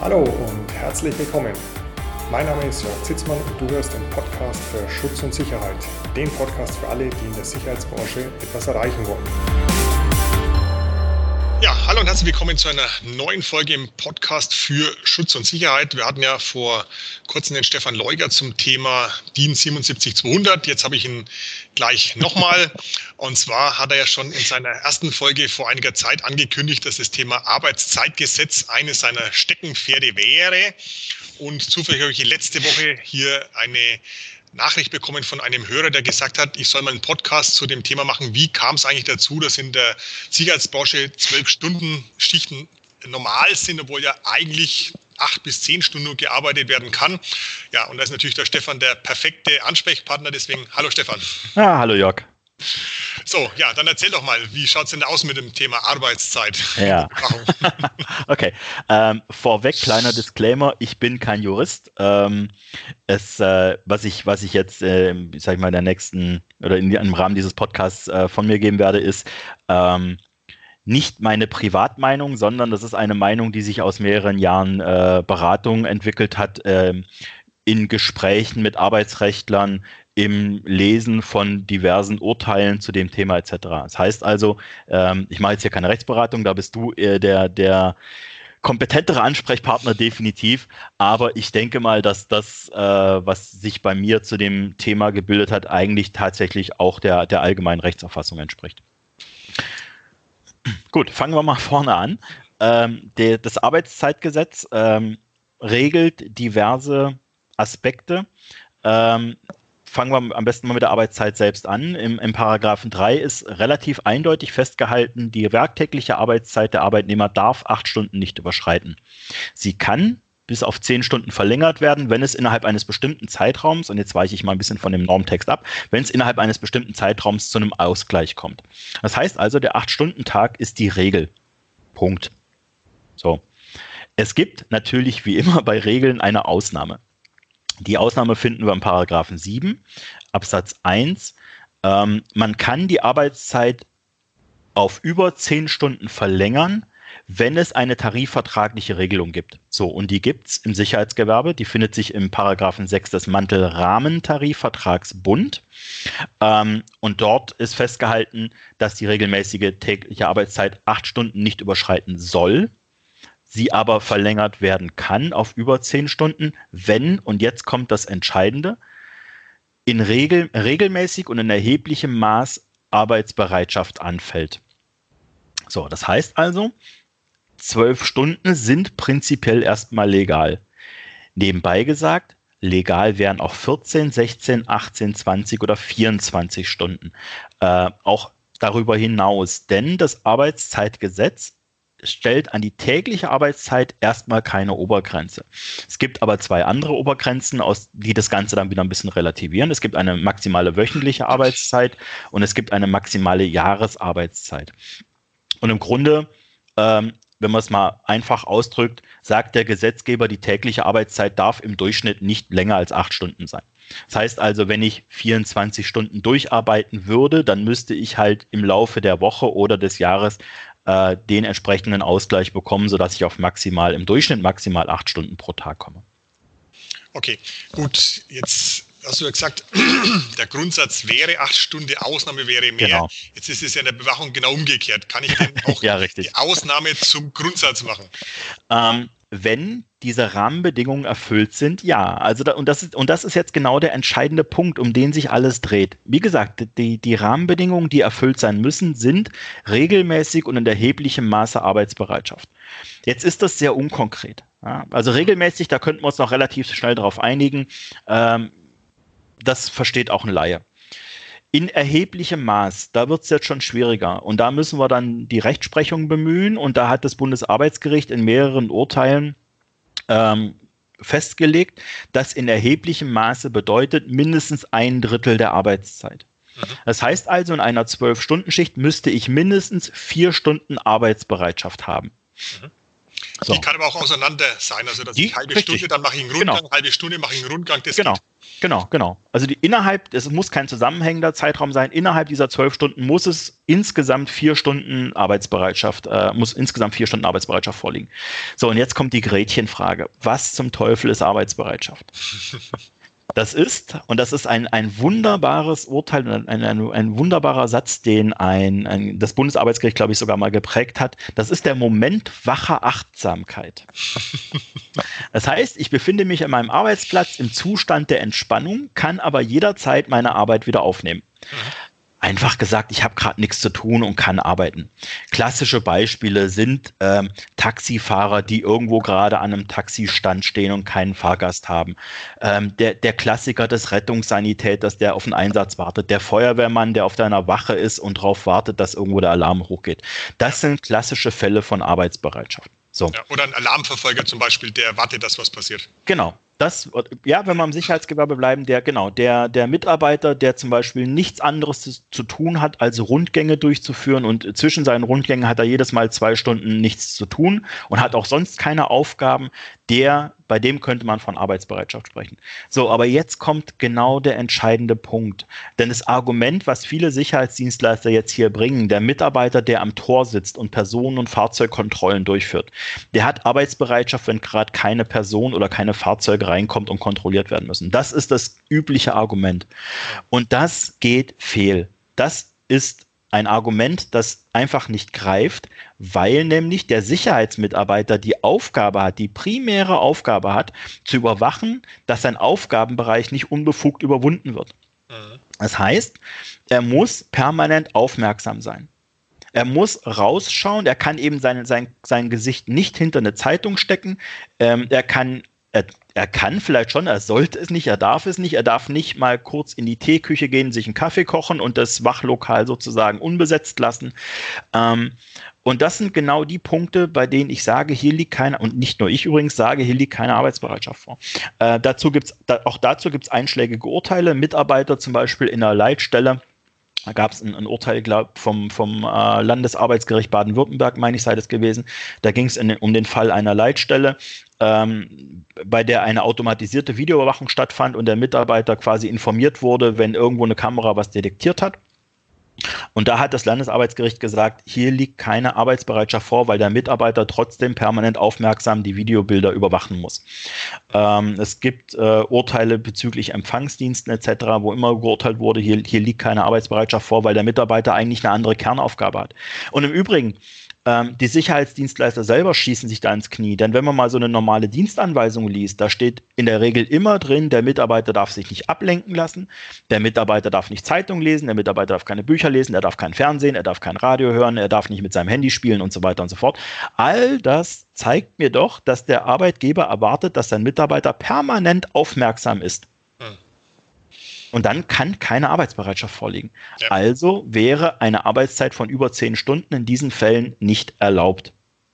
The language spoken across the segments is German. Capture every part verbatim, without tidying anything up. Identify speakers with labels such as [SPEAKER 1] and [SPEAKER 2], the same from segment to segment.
[SPEAKER 1] Hallo und herzlich willkommen. Mein Name ist Jörg Zitzmann und du hörst den Podcast für Schutz und Sicherheit. Den Podcast für alle, die in der Sicherheitsbranche etwas erreichen wollen.
[SPEAKER 2] Ja, hallo und herzlich willkommen zu einer neuen Folge im Podcast für Schutz und Sicherheit. Wir hatten ja vor kurzem den Stefan Leuger zum Thema DIN siebenundsiebzig zweihundert. Jetzt habe ich ihn gleich nochmal. Und zwar hat er ja schon in seiner ersten Folge vor einiger Zeit angekündigt, dass das Thema Arbeitszeitgesetz eines seiner Steckenpferde wäre. Und zufällig habe ich letzte Woche hier eine Nachricht bekommen von einem Hörer, der gesagt hat, ich soll mal einen Podcast zu dem Thema machen, wie kam es eigentlich dazu, dass in der Sicherheitsbranche zwölf Stunden Schichten normal sind, obwohl ja eigentlich acht bis zehn Stunden nur gearbeitet werden kann. Ja, und da ist natürlich der Stefan der perfekte Ansprechpartner, deswegen hallo Stefan.
[SPEAKER 3] Ja, hallo Jörg.
[SPEAKER 2] So, ja, dann erzähl doch mal, wie schaut es denn aus mit dem Thema Arbeitszeit?
[SPEAKER 3] Ja, okay. Ähm, vorweg, kleiner Disclaimer, ich bin kein Jurist. Ähm, es, äh, was ich, was ich jetzt, äh, sag ich mal, in der nächsten oder in, im Rahmen dieses Podcasts äh, von mir geben werde, ist ähm, nicht meine Privatmeinung, sondern das ist eine Meinung, die sich aus mehreren Jahren äh, Beratung entwickelt hat, äh, in Gesprächen mit Arbeitsrechtlern, im Lesen von diversen Urteilen zu dem Thema et cetera. Das heißt also, ähm, ich mache jetzt hier keine Rechtsberatung, da bist du äh, der, der kompetentere Ansprechpartner definitiv, aber ich denke mal, dass das, äh, was sich bei mir zu dem Thema gebildet hat, eigentlich tatsächlich auch der, der allgemeinen Rechtsauffassung entspricht. Gut, fangen wir mal vorne an. Ähm, der, das Arbeitszeitgesetz ähm, regelt diverse Aspekte. Ähm, Fangen wir am besten mal mit der Arbeitszeit selbst an. Im, im Paragraphen drei ist relativ eindeutig festgehalten, die werktägliche Arbeitszeit der Arbeitnehmer darf acht Stunden nicht überschreiten. Sie kann bis auf zehn Stunden verlängert werden, wenn es innerhalb eines bestimmten Zeitraums, und jetzt weiche ich mal ein bisschen von dem Normtext ab, wenn es innerhalb eines bestimmten Zeitraums zu einem Ausgleich kommt. Das heißt also, der acht-Stunden-Tag ist die Regel. Punkt. So. Es gibt natürlich wie immer bei Regeln eine Ausnahme. Die Ausnahme finden wir im Paragraphen sieben, Absatz eins. Ähm, man kann die Arbeitszeit auf über zehn Stunden verlängern, wenn es eine tarifvertragliche Regelung gibt. So, und die gibt es im Sicherheitsgewerbe. Die findet sich im Paragraphen sechs des Mantelrahmentarifvertragsbund. Ähm, und dort ist festgehalten, dass die regelmäßige tägliche Arbeitszeit acht Stunden nicht überschreiten soll. Sie aber verlängert werden kann auf über zehn Stunden, wenn, und jetzt kommt das Entscheidende, in regel, regelmäßig und in erheblichem Maß Arbeitsbereitschaft anfällt. So, das heißt also, zwölf Stunden sind prinzipiell erstmal legal. Nebenbei gesagt, legal wären auch vierzehn, sechzehn, achtzehn, zwanzig oder vierundzwanzig Stunden. Äh, auch darüber hinaus, denn das Arbeitszeitgesetz stellt an die tägliche Arbeitszeit erstmal keine Obergrenze. Es gibt aber zwei andere Obergrenzen, aus, die das Ganze dann wieder ein bisschen relativieren. Es gibt eine maximale wöchentliche Arbeitszeit und es gibt eine maximale Jahresarbeitszeit. Und im Grunde, ähm, wenn man es mal einfach ausdrückt, sagt der Gesetzgeber, die tägliche Arbeitszeit darf im Durchschnitt nicht länger als acht Stunden sein. Das heißt also, wenn ich vierundzwanzig Stunden durcharbeiten würde, dann müsste ich halt im Laufe der Woche oder des Jahres äh, den entsprechenden Ausgleich bekommen, sodass ich auf maximal, im Durchschnitt maximal acht Stunden pro Tag komme.
[SPEAKER 2] Okay, gut, jetzt hast du ja gesagt, der Grundsatz wäre acht Stunden, Ausnahme wäre mehr. Genau. Jetzt ist es ja in der Bewachung genau umgekehrt. Kann ich denn auch
[SPEAKER 3] ja, richtig.
[SPEAKER 2] die Ausnahme zum Grundsatz machen?
[SPEAKER 3] Ähm, wenn diese Rahmenbedingungen erfüllt sind, ja. Also da, und, das ist, und das ist jetzt genau der entscheidende Punkt, um den sich alles dreht. Wie gesagt, die, die Rahmenbedingungen, die erfüllt sein müssen, sind regelmäßig und in erheblichem Maße Arbeitsbereitschaft. Jetzt ist das sehr unkonkret. Ja? Also regelmäßig, da könnten wir uns noch relativ schnell darauf einigen. Ähm, das versteht auch ein Laie. In erheblichem Maß, da wird es jetzt schon schwieriger. Und da müssen wir dann die Rechtsprechung bemühen. Und da hat das Bundesarbeitsgericht in mehreren Urteilen ähm, festgelegt, dass in erheblichem Maße bedeutet mindestens ein Drittel der Arbeitszeit. Mhm. Das heißt also, in einer zwölf-Stunden-Schicht müsste ich mindestens vier Stunden Arbeitsbereitschaft haben.
[SPEAKER 2] Mhm. So. Die kann aber auch auseinander sein, also dass
[SPEAKER 3] die,
[SPEAKER 2] ich halbe
[SPEAKER 3] richtig.
[SPEAKER 2] Stunde, dann mache ich einen Rundgang,
[SPEAKER 3] genau.
[SPEAKER 2] halbe Stunde mache ich einen Rundgang, das
[SPEAKER 3] genau.
[SPEAKER 2] geht.
[SPEAKER 3] Genau, genau. Also die innerhalb, es muss kein zusammenhängender Zeitraum sein, innerhalb dieser zwölf Stunden muss es insgesamt vier Stunden Arbeitsbereitschaft, äh, muss insgesamt vier Stunden Arbeitsbereitschaft vorliegen. So, und jetzt kommt die Gretchenfrage. Was zum Teufel ist Arbeitsbereitschaft? Das ist, und das ist ein, ein wunderbares Urteil, ein, ein, ein wunderbarer Satz, den ein, ein, das Bundesarbeitsgericht, glaube ich, sogar mal geprägt hat. Das ist der Moment wacher Achtsamkeit. Das heißt, ich befinde mich an meinem Arbeitsplatz im Zustand der Entspannung, kann aber jederzeit meine Arbeit wieder aufnehmen. Mhm. Einfach gesagt, ich habe gerade nichts zu tun und kann arbeiten. Klassische Beispiele sind ähm, Taxifahrer, die irgendwo gerade an einem Taxistand stehen und keinen Fahrgast haben. Ähm, der, der Klassiker des Rettungssanitäters, der auf den Einsatz wartet. Der Feuerwehrmann, der auf deiner Wache ist und darauf wartet, dass irgendwo der Alarm hochgeht. Das sind klassische Fälle von Arbeitsbereitschaft. So.
[SPEAKER 2] Ja, oder ein Alarmverfolger zum Beispiel, der wartet, dass was passiert.
[SPEAKER 3] Genau. Das, ja, wenn wir im Sicherheitsgewerbe bleiben, der, genau, der, der Mitarbeiter, der zum Beispiel nichts anderes zu, zu tun hat, als Rundgänge durchzuführen, und zwischen seinen Rundgängen hat er jedes Mal zwei Stunden nichts zu tun und hat auch sonst keine Aufgaben, der, bei dem könnte man von Arbeitsbereitschaft sprechen. So, aber jetzt kommt genau der entscheidende Punkt. Denn das Argument, was viele Sicherheitsdienstleister jetzt hier bringen, der Mitarbeiter, der am Tor sitzt und Personen- und Fahrzeugkontrollen durchführt, der hat Arbeitsbereitschaft, wenn gerade keine Person oder keine Fahrzeuge reinkommt und kontrolliert werden müssen. Das ist das übliche Argument. Und das geht fehl. Das ist ein Argument, das einfach nicht greift, weil nämlich der Sicherheitsmitarbeiter die Aufgabe hat, die primäre Aufgabe hat, zu überwachen, dass sein Aufgabenbereich nicht unbefugt überwunden wird. Mhm. Das heißt, er muss permanent aufmerksam sein. Er muss rausschauen, er kann eben sein, sein, sein Gesicht nicht hinter eine Zeitung stecken, ähm, er kann Er, er kann vielleicht schon, er sollte es nicht, er darf es nicht, er darf nicht mal kurz in die Teeküche gehen, sich einen Kaffee kochen und das Wachlokal sozusagen unbesetzt lassen. Ähm, und das sind genau die Punkte, bei denen ich sage, hier liegt keine, und nicht nur ich übrigens sage, hier liegt keine Arbeitsbereitschaft vor. Äh, dazu gibt's, da, auch dazu gibt es einschlägige Urteile. Mitarbeiter zum Beispiel in einer Leitstelle, da gab es ein, ein Urteil, glaube ich, vom, vom äh, Landesarbeitsgericht Baden-Württemberg, meine ich, sei das gewesen. Da ging es um den Fall einer Leitstelle, ähm, bei der eine automatisierte Videoüberwachung stattfand und der Mitarbeiter quasi informiert wurde, wenn irgendwo eine Kamera was detektiert hat. Und da hat das Landesarbeitsgericht gesagt, hier liegt keine Arbeitsbereitschaft vor, weil der Mitarbeiter trotzdem permanent aufmerksam die Videobilder überwachen muss. Ähm, es gibt äh, Urteile bezüglich Empfangsdiensten et cetera, wo immer geurteilt wurde, hier, hier liegt keine Arbeitsbereitschaft vor, weil der Mitarbeiter eigentlich eine andere Kernaufgabe hat. Und im Übrigen, ähm, die Sicherheitsdienstleister selber schießen sich da ins Knie, denn wenn man mal so eine normale Dienstanweisung liest, da steht in der Regel immer drin, der Mitarbeiter darf sich nicht ablenken lassen, der Mitarbeiter darf nicht Zeitung lesen, der Mitarbeiter darf keine Bücher lesen, er darf kein Fernsehen, er darf kein Radio hören, er darf nicht mit seinem Handy spielen und so weiter und so fort. All das zeigt mir doch, dass der Arbeitgeber erwartet, dass sein Mitarbeiter permanent aufmerksam ist. Hm. Und dann kann keine Arbeitsbereitschaft vorliegen. Ja. Also wäre eine Arbeitszeit von über zehn Stunden in diesen Fällen nicht erlaubt.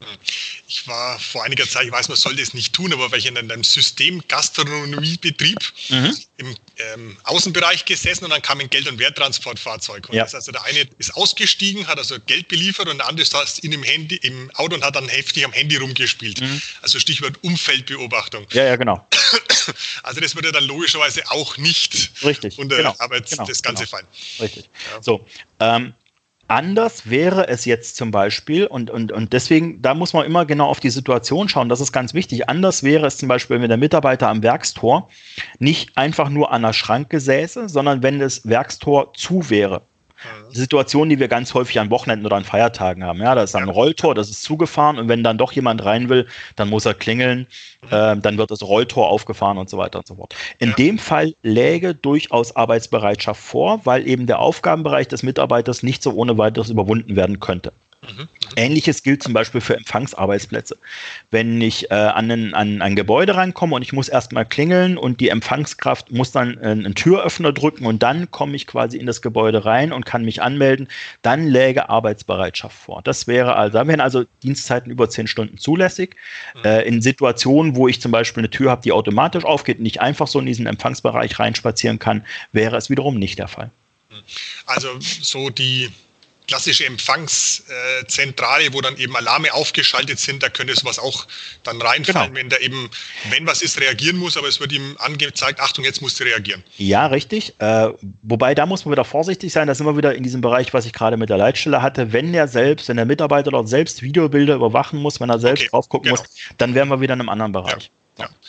[SPEAKER 2] Ich war vor einiger Zeit, ich weiß, man sollte es nicht tun, aber weil ich in einem System-Gastronomiebetrieb mhm. im ähm, Außenbereich gesessen und dann kam ein Geld- und Werttransportfahrzeug. Und ja. das, also der eine ist ausgestiegen, hat also Geld beliefert und der andere saß in dem Handy, im Auto und hat dann heftig am Handy rumgespielt. Mhm. Also Stichwort Umfeldbeobachtung.
[SPEAKER 3] Ja, ja, genau.
[SPEAKER 2] Also das würde dann logischerweise auch nicht
[SPEAKER 3] Richtig,
[SPEAKER 2] unter
[SPEAKER 3] genau,
[SPEAKER 2] Arbeits
[SPEAKER 3] genau,
[SPEAKER 2] das Ganze
[SPEAKER 3] genau.
[SPEAKER 2] fallen.
[SPEAKER 3] Richtig. Ja. So, ähm, anders wäre es jetzt zum Beispiel, und, und, und deswegen, da muss man immer genau auf die Situation schauen, das ist ganz wichtig. Anders wäre es zum Beispiel, wenn der Mitarbeiter am Werkstor nicht einfach nur an der Schranke säße, sondern wenn das Werkstor zu wäre. Die Situation, die wir ganz häufig an Wochenenden oder an Feiertagen haben. Ja, da ist dann ein Rolltor, das ist zugefahren und wenn dann doch jemand rein will, dann muss er klingeln, äh, dann wird das Rolltor aufgefahren und so weiter und so fort. In ja. dem Fall läge durchaus Arbeitsbereitschaft vor, weil eben der Aufgabenbereich des Mitarbeiters nicht so ohne weiteres überwunden werden könnte. Mhm. Ähnliches gilt zum Beispiel für Empfangsarbeitsplätze. Wenn ich äh, an, ein, an ein Gebäude reinkomme und ich muss erstmal klingeln und die Empfangskraft muss dann äh, einen Türöffner drücken und dann komme ich quasi in das Gebäude rein und kann mich anmelden, dann läge Arbeitsbereitschaft vor. Das wäre also, da wären also Dienstzeiten über zehn Stunden zulässig. Mhm. Äh, in Situationen, wo ich zum Beispiel eine Tür habe, die automatisch aufgeht und nicht einfach so in diesen Empfangsbereich reinspazieren kann, wäre es wiederum nicht der Fall.
[SPEAKER 2] Also so die klassische Empfangszentrale, wo dann eben Alarme aufgeschaltet sind, da könnte sowas auch dann reinfallen, genau. Wenn da eben, wenn was ist, reagieren muss, aber es wird ihm angezeigt, Achtung, jetzt musst du reagieren.
[SPEAKER 3] Ja, richtig. Äh, wobei, da muss man wieder vorsichtig sein, da sind wir wieder in diesem Bereich, was ich gerade mit der Leitstelle hatte. Wenn der selbst, wenn der Mitarbeiter dort selbst Videobilder überwachen muss, wenn er selbst okay, drauf gucken genau. muss, dann wären wir wieder in einem anderen Bereich. Ja, ja.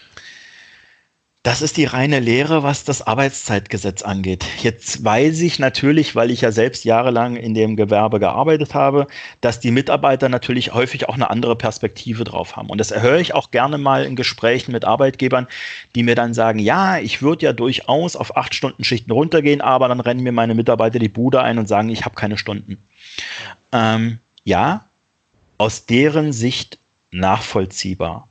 [SPEAKER 3] Das ist die reine Lehre, was das Arbeitszeitgesetz angeht. Jetzt weiß ich natürlich, weil ich ja selbst jahrelang in dem Gewerbe gearbeitet habe, dass die Mitarbeiter natürlich häufig auch eine andere Perspektive drauf haben. Und das höre ich auch gerne mal in Gesprächen mit Arbeitgebern, die mir dann sagen, ja, ich würde ja durchaus auf acht Stunden Schichten runtergehen, aber dann rennen mir meine Mitarbeiter die Bude ein und sagen, ich habe keine Stunden. Ähm, ja, aus deren Sicht nachvollziehbar.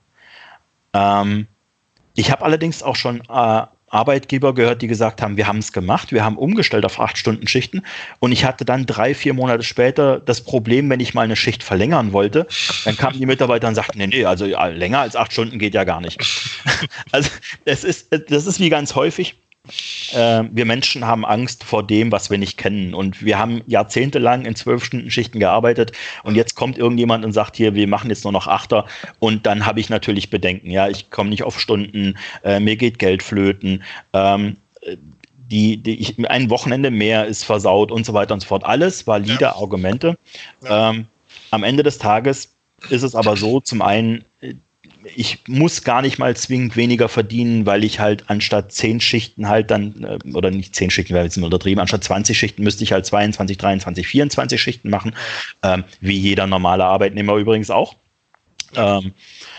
[SPEAKER 3] Ähm, Ich habe allerdings auch schon äh, Arbeitgeber gehört, die gesagt haben, wir haben es gemacht, wir haben umgestellt auf acht Stunden Schichten und ich hatte dann drei, vier Monate später das Problem, wenn ich mal eine Schicht verlängern wollte, dann kamen die Mitarbeiter und sagten, nee, nee, also ja, länger als acht Stunden geht ja gar nicht. Also das ist, das ist wie ganz häufig. Äh, wir Menschen haben Angst vor dem, was wir nicht kennen. Und wir haben jahrzehntelang in zwölf-Stunden-Schichten gearbeitet und jetzt kommt irgendjemand und sagt hier, wir machen jetzt nur noch Achter und dann habe ich natürlich Bedenken. Ja, ich komme nicht auf Stunden, äh, mir geht Geld flöten, ähm, die, die, ich, ein Wochenende mehr ist versaut und so weiter und so fort. Alles valide ja. Argumente. Ja. Ähm, am Ende des Tages ist es aber so, zum einen, ich muss gar nicht mal zwingend weniger verdienen, weil ich halt anstatt zehn Schichten halt dann, oder nicht zehn Schichten, wäre jetzt mal untertrieben, anstatt zwanzig Schichten müsste ich halt zweiundzwanzig, dreiundzwanzig, vierundzwanzig Schichten machen, ähm, wie jeder normale Arbeitnehmer übrigens auch. Ähm,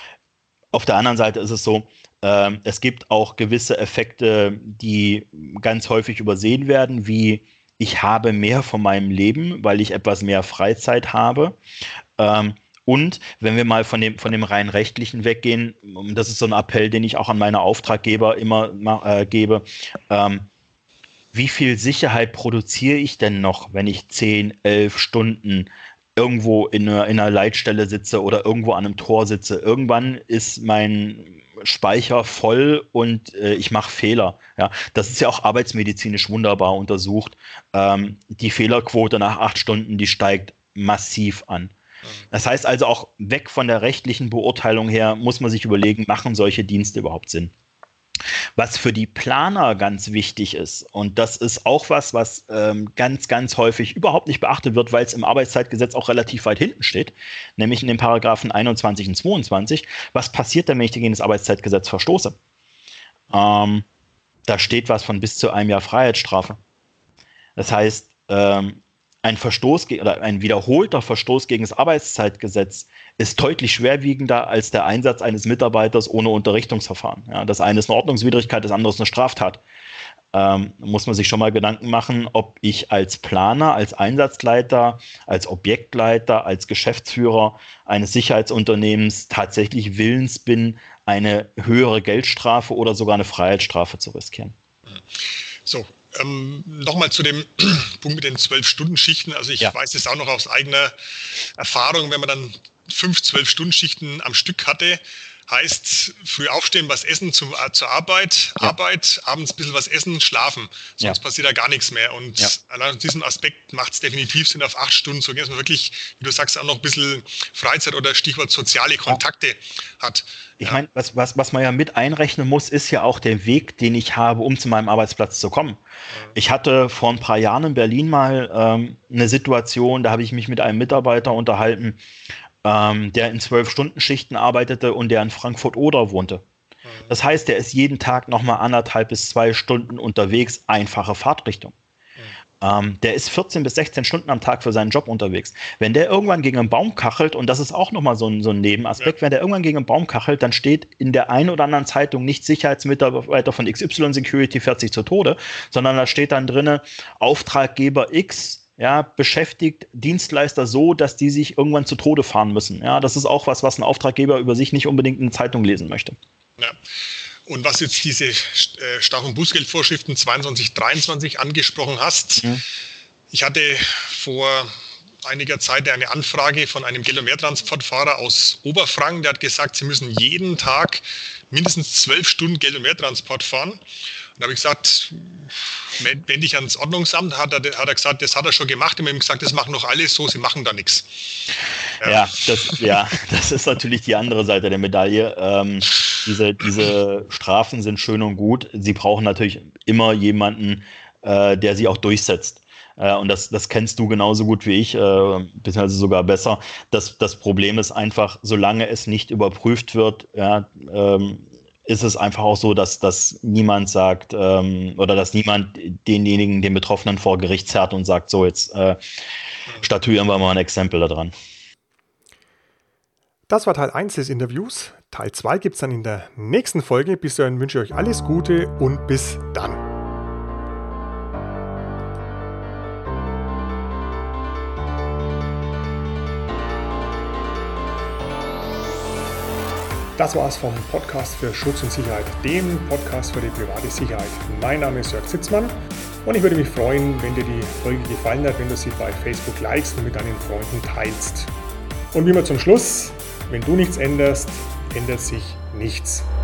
[SPEAKER 3] auf der anderen Seite ist es so, ähm, es gibt auch gewisse Effekte, die ganz häufig übersehen werden, wie ich habe mehr von meinem Leben, weil ich etwas mehr Freizeit habe. Ähm, Und wenn wir mal von dem, von dem rein rechtlichen weggehen, das ist so ein Appell, den ich auch an meine Auftraggeber immer äh, gebe, ähm, wie viel Sicherheit produziere ich denn noch, wenn ich zehn, elf Stunden irgendwo in einer, in einer Leitstelle sitze oder irgendwo an einem Tor sitze? Irgendwann ist mein Speicher voll und äh, ich mache Fehler. Ja, das ist ja auch arbeitsmedizinisch wunderbar untersucht. Ähm, die Fehlerquote nach acht Stunden, die steigt massiv an. Das heißt also auch weg von der rechtlichen Beurteilung her muss man sich überlegen, machen solche Dienste überhaupt Sinn? Was für die Planer ganz wichtig ist, und das ist auch was, was ähm, ganz, ganz häufig überhaupt nicht beachtet wird, weil es im Arbeitszeitgesetz auch relativ weit hinten steht, nämlich in den Paragraphen einundzwanzig und zweiundzwanzig. Was passiert denn, wenn ich gegen das Arbeitszeitgesetz verstoße? Ähm, da steht was von bis zu einem Jahr Freiheitsstrafe. Das heißt, ähm, Ein Verstoß oder ein wiederholter Verstoß gegen das Arbeitszeitgesetz ist deutlich schwerwiegender als der Einsatz eines Mitarbeiters ohne Unterrichtungsverfahren. Ja, das eine ist eine Ordnungswidrigkeit, das andere ist eine Straftat. Ähm, muss man sich schon mal Gedanken machen, ob ich als Planer, als Einsatzleiter, als Objektleiter, als Geschäftsführer eines Sicherheitsunternehmens tatsächlich willens bin, eine höhere Geldstrafe oder sogar eine Freiheitsstrafe zu riskieren.
[SPEAKER 2] So. Ähm, Nochmal zu dem Punkt mit den zwölf-Stunden-Schichten. Also ich ja. weiß es auch noch aus eigener Erfahrung, wenn man dann fünf, zwölf Stunden-Schichten am Stück hatte, heißt früh aufstehen, was essen zum, äh, zur Arbeit, ja. Arbeit, abends ein bisschen was essen, schlafen. Sonst ja. passiert da gar nichts mehr. Und ja. allein aus diesem Aspekt macht es definitiv Sinn, auf acht Stunden zu gehen, dass man wirklich, wie du sagst, auch noch ein bisschen Freizeit oder Stichwort soziale Kontakte ja. hat.
[SPEAKER 3] Ich ja. meine, was, was, was man ja mit einrechnen muss, ist ja auch der Weg, den ich habe, um zu meinem Arbeitsplatz zu kommen. Ja. Ich hatte vor ein paar Jahren in Berlin mal ähm, eine Situation, da habe ich mich mit einem Mitarbeiter unterhalten, ähm, der in zwölf-Stunden-Schichten arbeitete und der in Frankfurt-Oder wohnte. Ja. Das heißt, der ist jeden Tag nochmal anderthalb bis zwei Stunden unterwegs, einfache Fahrtrichtung. Ähm, der ist vierzehn bis sechzehn Stunden am Tag für seinen Job unterwegs. Wenn der irgendwann gegen einen Baum kachelt, und das ist auch nochmal so ein, so ein Nebenaspekt, ja. wenn der irgendwann gegen einen Baum kachelt, dann steht in der einen oder anderen Zeitung nicht Sicherheitsmitarbeiter von X Y Security fährt sich zu Tode, sondern da steht dann drinne Auftraggeber X, ja, beschäftigt Dienstleister so, dass die sich irgendwann zu Tode fahren müssen. Ja, das ist auch was, was ein Auftraggeber über sich nicht unbedingt in der Zeitung lesen möchte.
[SPEAKER 2] Ja. Und was jetzt diese Straf- und Bußgeldvorschriften zweiundzwanzig, dreiundzwanzig angesprochen hast, mhm. ich hatte vor einiger Zeit eine Anfrage von einem Geld- und Mehrtransportfahrer aus Oberfranken, der hat gesagt, sie müssen jeden Tag mindestens zwölf Stunden Geld- und Mehrtransport fahren. Und da habe ich gesagt, wende ich ans Ordnungsamt, hat er, hat er gesagt, das hat er schon gemacht. Und wir haben gesagt, das machen noch alle so, sie machen da nichts.
[SPEAKER 3] Ja, ja, das, ja, das ist natürlich die andere Seite der Medaille. Ähm, diese, diese Strafen sind schön und gut. Sie brauchen natürlich immer jemanden, äh, der sie auch durchsetzt. Äh, und das, das kennst du genauso gut wie ich, äh, beziehungsweise sogar besser. Das, das Problem ist einfach, solange es nicht überprüft wird, ja, ähm, ist es einfach auch so, dass, dass niemand sagt ähm, oder dass niemand denjenigen, den Betroffenen vor Gericht zerrt und sagt, so jetzt äh, statuieren wir mal ein Exempel da dran.
[SPEAKER 1] Das war Teil eins des Interviews. Teil zwei gibt es dann in der nächsten Folge. Bis dahin wünsche ich euch alles Gute und bis dann. Das war's vom Podcast für Schutz und Sicherheit, dem Podcast für die private Sicherheit. Mein Name ist Jörg Zitzmann und ich würde mich freuen, wenn dir die Folge gefallen hat, wenn du sie bei Facebook likest und mit deinen Freunden teilst. Und wie immer zum Schluss, wenn du nichts änderst, ändert sich nichts.